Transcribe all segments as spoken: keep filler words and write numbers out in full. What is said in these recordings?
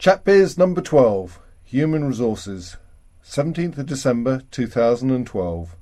Chatbiz number twelve, Human Resources, seventeenth of December two thousand twelve.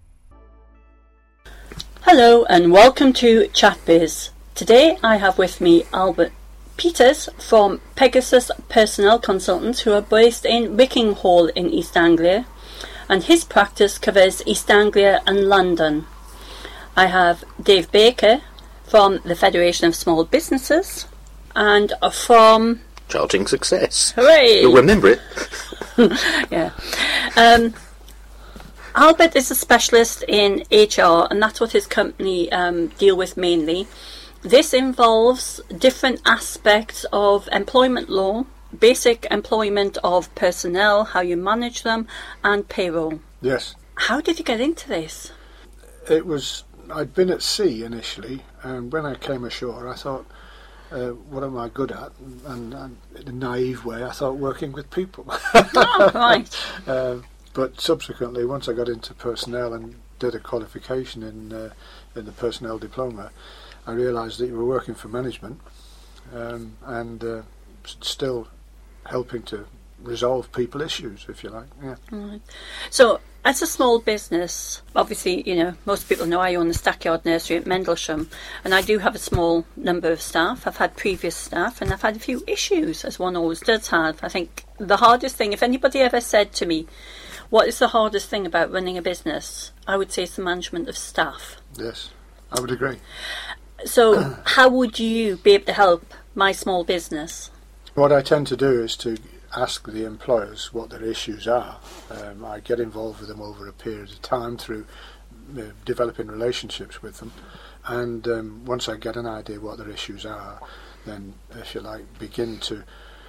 Hello and welcome to Chatbiz. Today I have with me Albert Peters from Pegasus Personnel Consultants, who are based in Wickinghall in East Anglia, and his practice covers East Anglia and London. I have Dave Baker from the Federation of Small Businesses and from Charting Success. Hooray! You'll remember it. yeah. Um, Albert is a specialist in H R, and that's what his company um, deal with mainly. This involves different aspects of employment law, basic employment of personnel, how you manage them, and payroll. Yes. How did you get into this? It was, I'd been at sea initially, and when I came ashore I thought, Uh, what am I good at? And, and in a naive way, I thought working with people. Oh, right. uh, but subsequently, once I got into personnel and did a qualification in uh, in the personnel diploma, I realised that you were working for management um, and uh, still helping to resolve people issues, if you like. Yeah. Right. So, as a small business, obviously, you know, most people know I own the Stackyard Nursery at Mendlesham, and I do have a small number of staff. I've had previous staff, and I've had a few issues, as one always does have. I think the hardest thing, if anybody ever said to me, what is the hardest thing about running a business, I would say it's the management of staff. Yes, I would agree. So, how would you be able to help my small business? What I tend to do is to ask the employers what their issues are. Um, I get involved with them over a period of time through uh, developing relationships with them, and um, once I get an idea what their issues are, then, if you like, begin to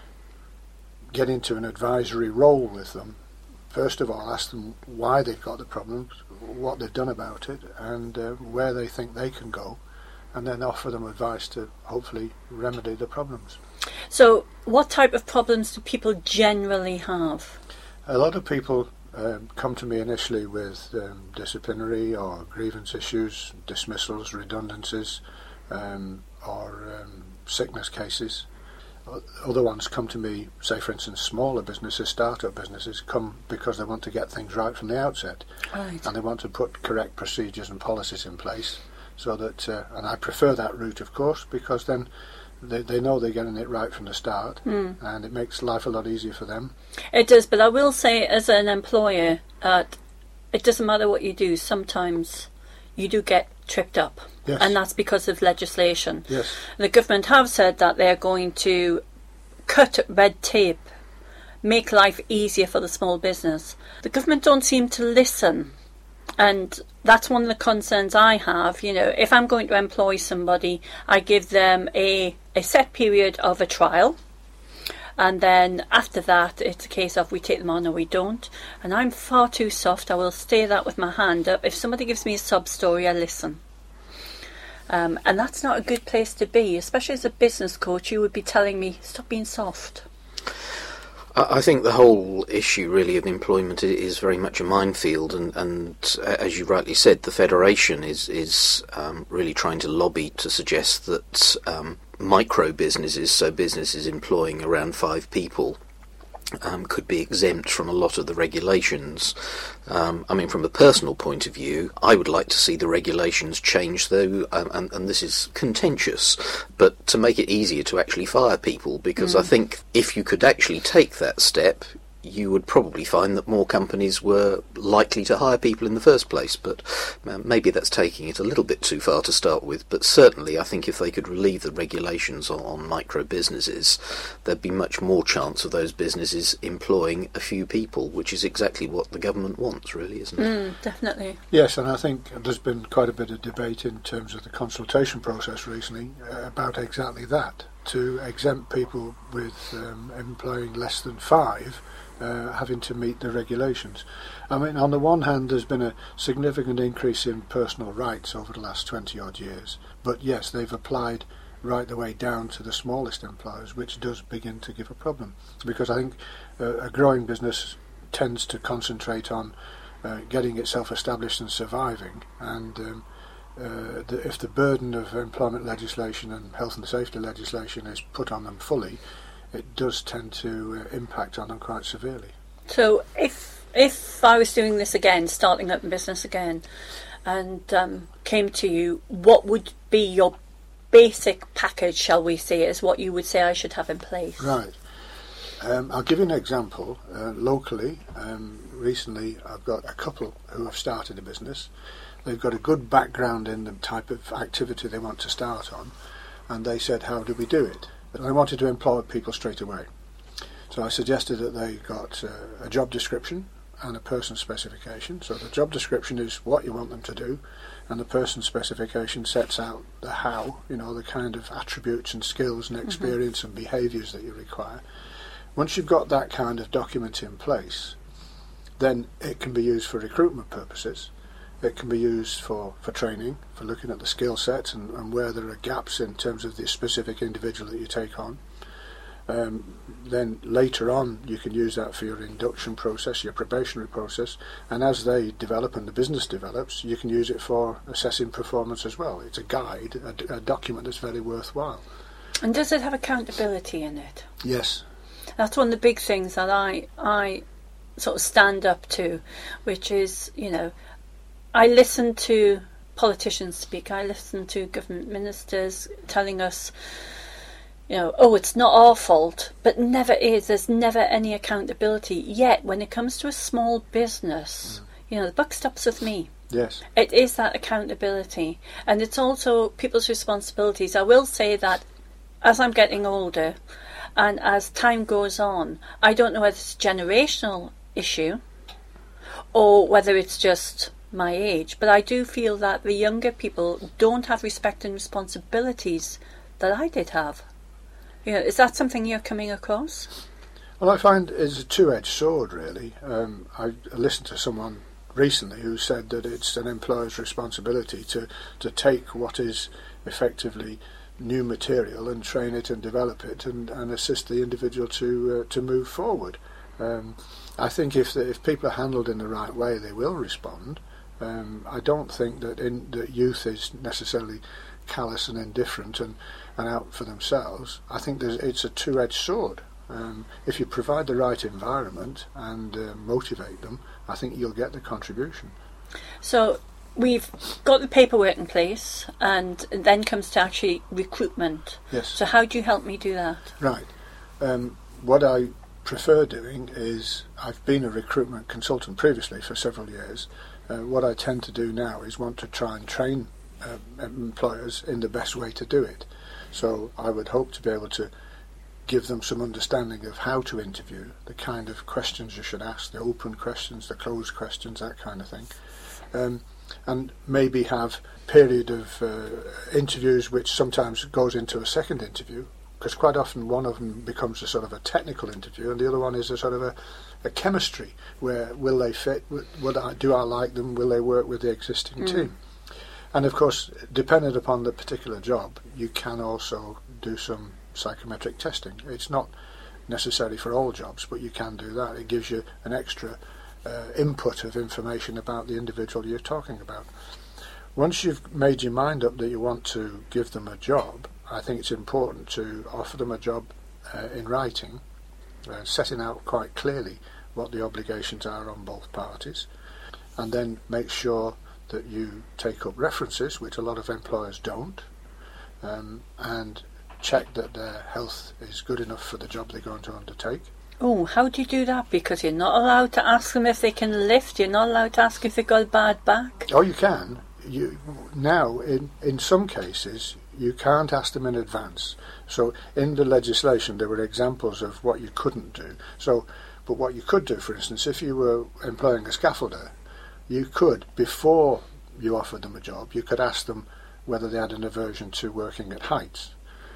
get into an advisory role with them. First of all, ask them why they've got the problems, what they've done about it, and uh, where they think they can go, and then offer them advice to hopefully remedy the problems. So, what type of problems do people generally have? A lot of people um, come to me initially with um, disciplinary or grievance issues, dismissals, redundancies, um, or um, sickness cases. Other ones come to me, say for instance smaller businesses, start-up businesses, come because they want to get things right from the outset. Right. And they want to put correct procedures and policies in place so that, uh, and I prefer that route of course, because then They, they know they're getting it right from the start, mm. and it makes life a lot easier for them. It does, but I will say as an employer, uh, it doesn't matter what you do, sometimes you do get tripped up. Yes. And that's because of legislation. Yes. The government have said that they're going to cut red tape, make life easier for the small business. The government don't seem to listen. And that's one of the concerns I have. You know, if I'm going to employ somebody, I give them a, a set period of a trial. And then after that, it's a case of we take them on or we don't. And I'm far too soft. I will stay that with my hand up. If somebody gives me a sub story, I listen. Um, and that's not a good place to be. Especially as a business coach, you would be telling me, stop being soft. I think the whole issue really of employment is very much a minefield, and, and as you rightly said, the Federation is is um, really trying to lobby to suggest that um, micro businesses, so businesses employing around five people, um, could be exempt from a lot of the regulations. Um, I mean, from a personal point of view, I would like to see the regulations changed, though, um, and, and this is contentious, but to make it easier to actually fire people, because mm. I think if you could actually take that step, you would probably find that more companies were likely to hire people in the first place. But uh, maybe that's taking it a little bit too far to start with. But certainly I think if they could relieve the regulations on, on micro businesses, there'd be much more chance of those businesses employing a few people, which is exactly what the government wants, really, isn't it? Mm, definitely. Yes, and I think there's been quite a bit of debate in terms of the consultation process recently uh, about exactly that, to exempt people with um, employing less than five Uh, having to meet the regulations. I mean, on the one hand, there's been a significant increase in personal rights over the last twenty odd years, but yes, they've applied right the way down to the smallest employers, which does begin to give a problem, because I think uh, a growing business tends to concentrate on uh, getting itself established and surviving, and um, uh, the, if the burden of employment legislation and health and safety legislation is put on them fully, it does tend to uh, impact on them quite severely. So if if I was doing this again, starting up in business again, and um, came to you, what would be your basic package, shall we say, is what you would say I should have in place? Right. Um, I'll give you an example. Uh, locally, um, recently I've got a couple who have started a business. They've got a good background in the type of activity they want to start on, and they said, how do we do it? And I wanted to employ people straight away. So I suggested that they got uh, a job description and a person specification. So the job description is what you want them to do, and the person specification sets out the how, you know, the kind of attributes and skills and experience mm-hmm. and behaviours that you require. Once you've got that kind of document in place, then it can be used for recruitment purposes. It can be used for, for training, for looking at the skill sets and, and where there are gaps in terms of the specific individual that you take on. Um, then later on you can use that for your induction process, your probationary process, and as they develop and the business develops, you can use it for assessing performance as well. It's a guide, a, a document that's very worthwhile. And does it have accountability in it? Yes. That's one of the big things that I I sort of stand up to, which is, you know, I listen to politicians speak, I listen to government ministers telling us, you know, oh, it's not our fault, but never is. There's never any accountability. Yet, when it comes to a small business, mm. you know, the buck stops with me. Yes. It is that accountability. And it's also people's responsibilities. I will say that as I'm getting older and as time goes on, I don't know whether it's a generational issue or whether it's just my age, but I do feel that the younger people don't have respect and responsibilities that I did have. You know, is that something you're coming across? Well, I find it's a two-edged sword, really. Um, I listened to someone recently who said that it's an employer's responsibility to, to take what is effectively new material and train it and develop it and, and assist the individual to uh, to move forward. Um, I think if the, if people are handled in the right way, they will respond. Um, I don't think that, in, that youth is necessarily callous and indifferent and, and out for themselves. I think there's, it's a two-edged sword. Um, if you provide the right environment and uh, motivate them, I think you'll get the contribution. So we've got the paperwork in place, and then comes to actually recruitment. Yes. So how do you help me do that? Right. Um, what I prefer doing is, I've been a recruitment consultant previously for several years. Uh, what I tend to do now is want to try and train uh, employers in the best way to do it. So I would hope to be able to give them some understanding of how to interview, the kind of questions you should ask, the open questions, the closed questions, that kind of thing. Um, and maybe have a period of uh, interviews which sometimes goes into a second interview, because quite often one of them becomes a sort of a technical interview and the other one is a sort of a, a chemistry, where will they fit, would I, do I like them, will they work with the existing mm. team? And of course, dependent upon the particular job, you can also do some psychometric testing. It's not necessary for all jobs, but you can do that. It gives you an extra uh, input of information about the individual you're talking about. Once you've made your mind up that you want to give them a job, I think it's important to offer them a job uh, in writing, uh, setting out quite clearly what the obligations are on both parties, and then make sure that you take up references, which a lot of employers don't, um, and check that their health is good enough for the job they're going to undertake. Oh, how do you do that? Because you're not allowed to ask them if they can lift, you're not allowed to ask if they've got a bad back. Oh, you can. You now, in, in some cases, you can't ask them in advance. So in the legislation there were examples of what you couldn't do. So, but what you could do, for instance, if you were employing a scaffolder, you could, before you offered them a job, you could ask them whether they had an aversion to working at heights.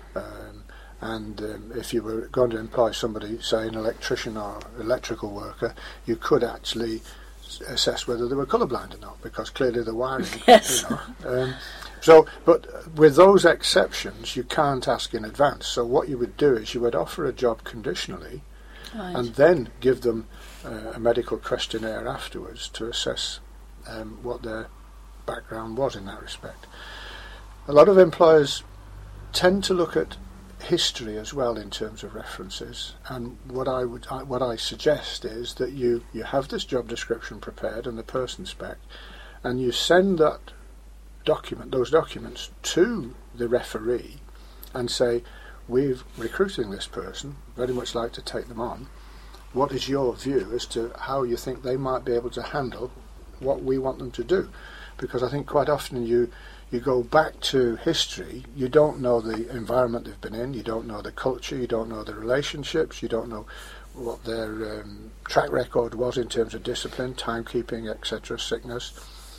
Um, and um, if you were going to employ somebody, say an electrician or electrical worker, you could actually assess whether they were colourblind or not, because clearly the wiring, yes. you know. Um, so, but with those exceptions, you can't ask in advance. So what you would do is you would offer a job conditionally, right, and then give them uh, a medical questionnaire afterwards to assess um, what their background was in that respect. A lot of employers tend to look at history as well in terms of references. And what I would, I, what I suggest is that you, you have this job description prepared and the person spec, and you send that document, those documents, to the referee, and say, "We're recruiting this person. Very much like to take them on. What is your view as to how you think they might be able to handle what we want them to do?" Because I think quite often you you go back to history, you don't know the environment they've been in, you don't know the culture, you don't know the relationships, you don't know what their um, track record was in terms of discipline, timekeeping, et cetera, sickness.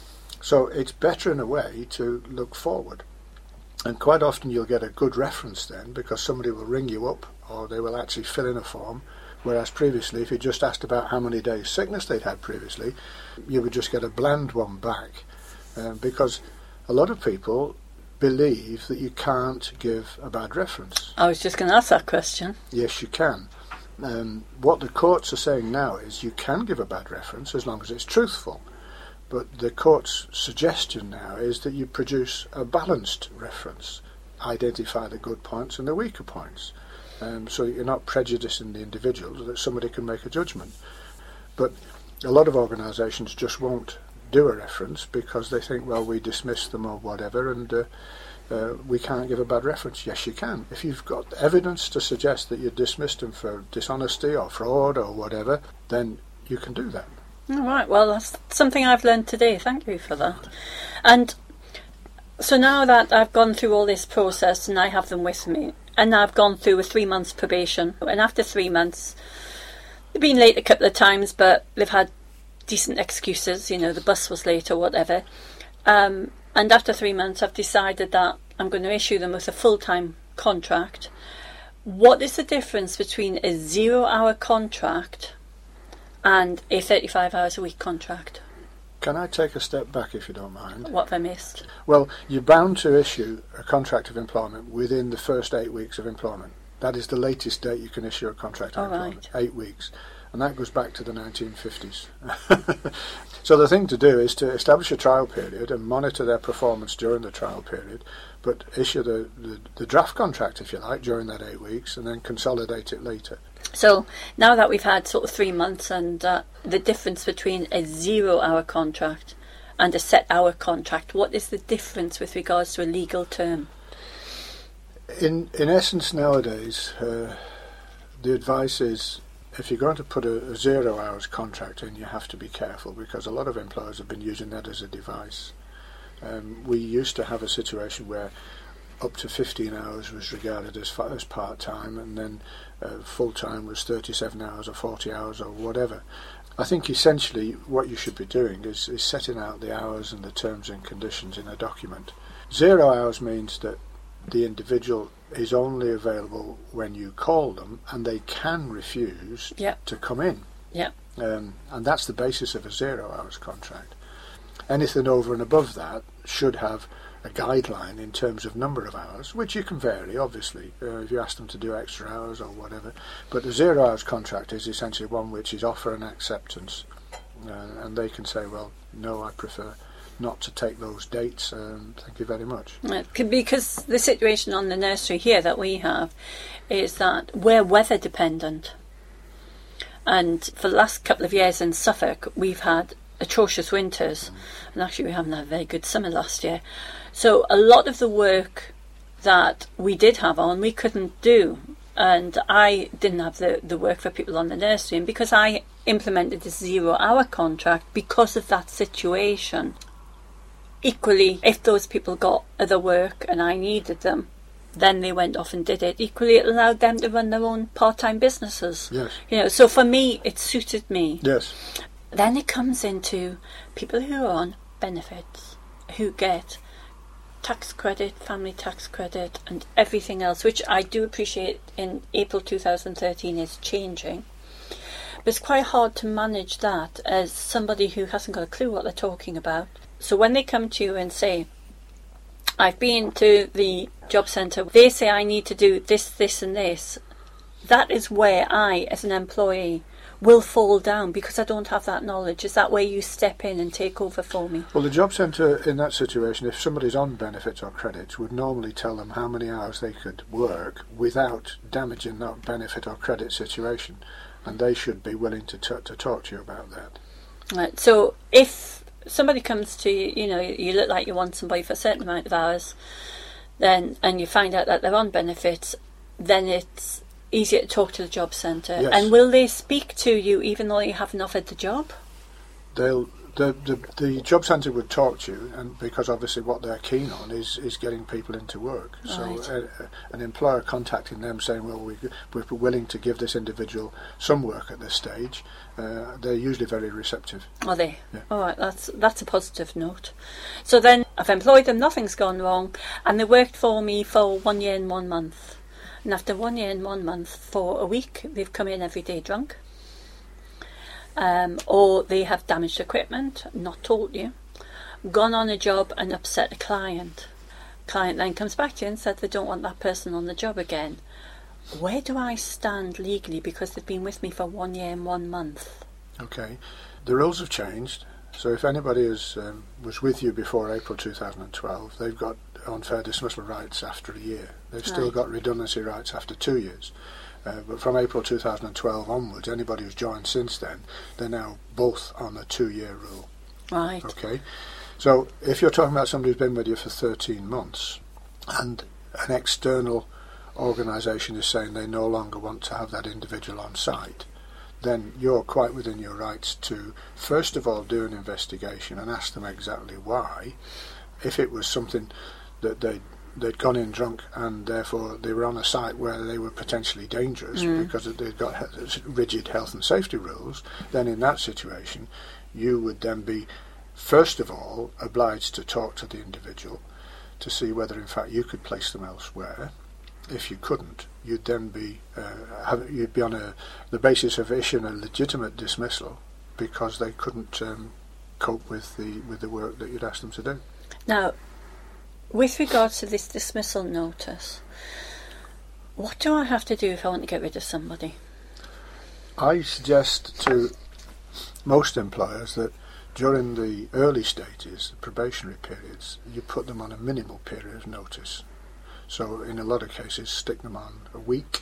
So it's better in a way to look forward. And quite often you'll get a good reference then, because somebody will ring you up or they will actually fill in a form, whereas previously if you just asked about how many days sickness they'd had previously, you would just get a bland one back. Um, because a lot of people believe that you can't give a bad reference. I was just going to ask that question. Yes, you can. Um, what the courts are saying now is you can give a bad reference as long as it's truthful. But the court's suggestion now is that you produce a balanced reference, identify the good points and the weaker points, um, so you're not prejudicing the individual, that somebody can make a judgment. But a lot of organisations just won't do a reference because they think, well, we dismiss them or whatever, and uh, uh, we can't give a bad reference. Yes, you can. If you've got evidence to suggest that you dismissed them for dishonesty or fraud or whatever, then you can do that. All right, well, that's something I've learned today. Thank you for that. And so now that I've gone through all this process and I have them with me, and I've gone through a three months probation, and after three months, they've been late a couple of times, but they've had decent excuses, you know, the bus was late or whatever. Um, and after three months, I've decided that I'm going to issue them with a full-time contract. What is the difference between a zero-hour contract and a thirty-five hours a week contract? Can I take a step back, if you don't mind? What have I missed? Well, you're bound to issue a contract of employment within the first eight weeks of employment. That is the latest date you can issue a contract of All employment, right. eight weeks. And that goes back to the nineteen fifties. So the thing to do is to establish a trial period and monitor their performance during the trial period, but issue the, the, the draft contract, if you like, during that eight weeks, and then consolidate it later. So now that we've had sort of three months and uh, the difference between a zero-hour contract and a set-hour contract, what is the difference with regards to a legal term? In in essence, nowadays, uh, the advice is, if you're going to put a, a zero hours contract in, you have to be careful, because a lot of employers have been using that as a device. Um, we used to have a situation where up to fifteen hours was regarded as, as part-time, and then uh, full-time was thirty-seven hours or forty hours or whatever. I think essentially what you should be doing is, is setting out the hours and the terms and conditions in a document. Zero hours means that the individual is only available when you call them, and they can refuse Yep. to come in. Yeah. Um, and that's the basis of a zero hours contract. Anything over and above that should have a guideline in terms of number of hours, which you can vary, obviously, uh, if you ask them to do extra hours or whatever. But the zero hours contract is essentially one which is offer and acceptance. Uh, and they can say, well, no, I prefer not to take those dates, um, thank you very much. Because the situation on the nursery here that we have is that we're weather dependent, and for the last couple of years in Suffolk we've had atrocious winters, mm. and actually we haven't had a very good summer last year, so a lot of the work that we did have on we couldn't do, and I didn't have the, the work for people on the nursery, and because I implemented this zero hour contract because of that situation. Equally, if those people got other work and I needed them, then they went off and did it. Equally, it allowed them to run their own part-time businesses. Yes. You know, so for me, it suited me. Yes. Then it comes into people who are on benefits, who get tax credit, family tax credit, and everything else, which I do appreciate in April two thousand thirteen is changing. But it's quite hard to manage that as somebody who hasn't got a clue what they're talking about. So when they come to you and say, I've been to the job centre, they say I need to do this, this and this, that is where I, as an employee, will fall down because I don't have that knowledge? Is that where you step in and take over for me? Well, the job centre in that situation, if somebody's on benefits or credits, would normally tell them how many hours they could work without damaging that benefit or credit situation, and they should be willing to t- to talk to you about that. Right. So if somebody comes to you, you know, you look like you want somebody for a certain amount of hours, then and you find out that they're on benefits, then it's easier to talk to the job centre. Yes. And will they speak to you even though you haven't offered the job? They'll the, the the job centre would talk to you, and because obviously what they're keen on is, is getting people into work. Right. So uh, an employer contacting them saying, well, we, we're willing to give this individual some work at this stage, uh, they're usually very receptive. Are they? Yeah. All right, that's that's a positive note. So then I've employed them, nothing's gone wrong, and they worked for me for one year and one month. And after one year and one month, for a week, they've come in every day drunk. Um, or they have damaged equipment, not told you, gone on a job and upset a client. Client then comes back to you and said they don't want that person on the job again. Where do I stand legally because they've been with me for one year and one month? Okay, the rules have changed. So if anybody is, um, was with you before April two thousand twelve, they've got unfair dismissal rights after a year. They've still Right. got redundancy rights after two years. Uh, but from April two thousand twelve onwards, anybody who's joined since then, they're now both on a two-year rule. Right. Okay, so if you're talking about somebody who's been with you for thirteen months, and an external organisation is saying they no longer want to have that individual on site, then you're quite within your rights to, first of all, do an investigation and ask them exactly why. If it was something that they'd, they'd gone in drunk and therefore they were on a site where they were potentially dangerous Mm. because they'd got he- rigid health and safety rules, then in that situation you would then be, first of all, obliged to talk to the individual to see whether in fact you could place them elsewhere. If you couldn't, you'd then be uh, have, you'd be on a, the basis of issuing a legitimate dismissal because they couldn't um, cope with the with the work that you'd asked them to do. Now, with regards to this dismissal notice, what do I have to do if I want to get rid of somebody? I suggest to most employers that during the early stages, the probationary periods, you put them on a minimal period of notice. So in a lot of cases, stick them on a week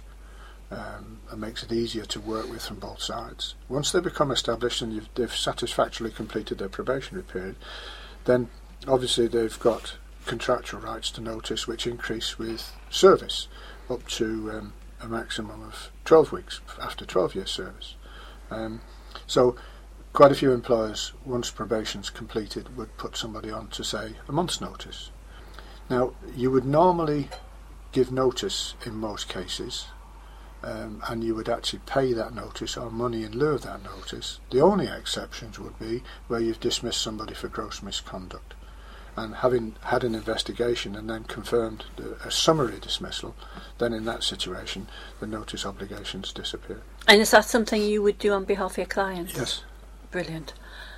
um, and makes it easier to work with from both sides. Once they become established and you've, they've satisfactorily completed their probationary period, then obviously they've got contractual rights to notice, which increase with service up to um, a maximum of twelve weeks after twelve years service. Um, so quite a few employers, once probation's completed, would put somebody on to, say, a month's notice. Now, you would normally give notice in most cases, um, and you would actually pay that notice or money in lieu of that notice. The only exceptions would be where you've dismissed somebody for gross misconduct. And having had an investigation and then confirmed the, a summary dismissal, then in that situation the notice obligations disappear. And is that something you would do on behalf of your clients? Yes. Brilliant.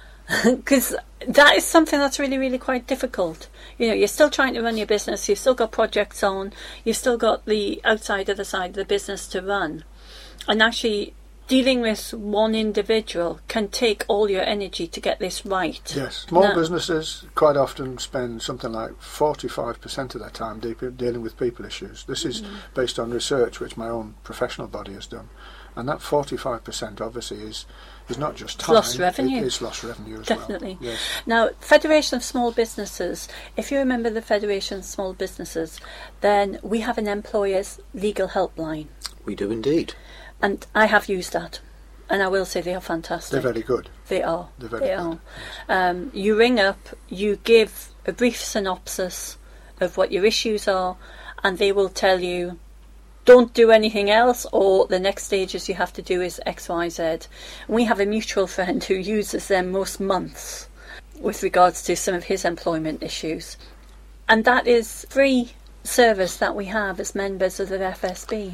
Because that is something that's really, really quite difficult. You know, you're still trying to run your business, you've still got projects on, you've still got the outside other side of the business to run. And actually dealing with one individual can take all your energy to get this right. Yes. Small Now, businesses quite often spend something like forty-five percent of their time deep, dealing with people issues. This is Mm. based on research which my own professional body has done. And that forty-five percent obviously is, is not just time. Lost revenue. It is lost revenue as Definitely. well. Yes. Now, Federation of Small Businesses, if you remember the Federation of Small Businesses, then we have an employers' legal helpline. We do indeed. And I have used that. And I will say they are fantastic. They're very good. They are. They're very they good. are. Um, you ring up, you give a brief synopsis of what your issues are, and they will tell you, don't do anything else, or the next stages you have to do is X, Y, Z. And we have a mutual friend who uses them most months with regards to some of his employment issues. And that is free service that we have as members of the F S B.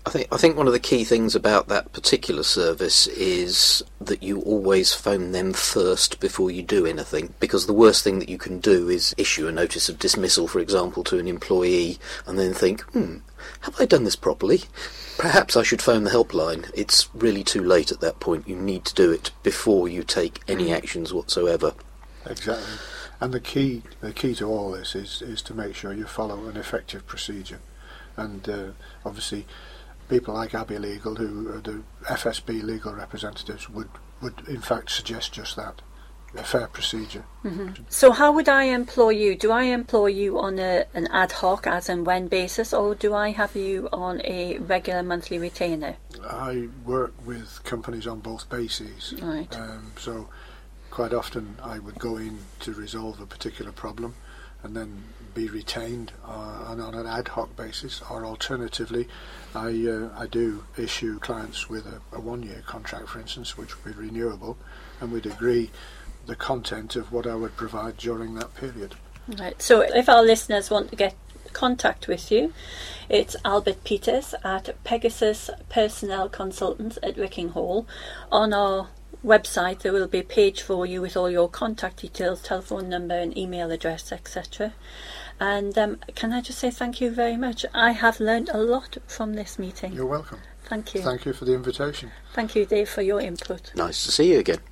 I think I think one of the key things about that particular service is that you always phone them first before you do anything, because the worst thing that you can do is issue a notice of dismissal, for example, to an employee and then think, hmm, have I done this properly? Perhaps I should phone the helpline. It's really too late at that point. You need to do it before you take any actions whatsoever. Exactly. And the key the key to all this is, is to make sure you follow an effective procedure. And uh, obviously people like Abbey Legal, who are the F S B legal representatives, would, would in fact suggest just that, a fair procedure. Mm-hmm. So how would I employ you? Do I employ you on a, an ad hoc, as and when basis, or do I have you on a regular monthly retainer? I work with companies on both bases. Right. Um, so quite often I would go in to resolve a particular problem and then be retained uh, on, on an ad hoc basis, or alternatively I uh, I do issue clients with a, a one-year contract, for instance, which would be renewable, and we'd agree the content of what I would provide during that period. Right. So if our listeners want to get contact with you, it's Albert Peters at Pegasus Personnel Consultants at Rickinghall. On our website there will be a page for you with all your contact details, telephone number and email address, et cetera. And um, can I just say thank you very much. I have learned a lot from this meeting. You're welcome. Thank you. Thank you for the invitation. Thank you, Dave, for your input. Nice to see you again.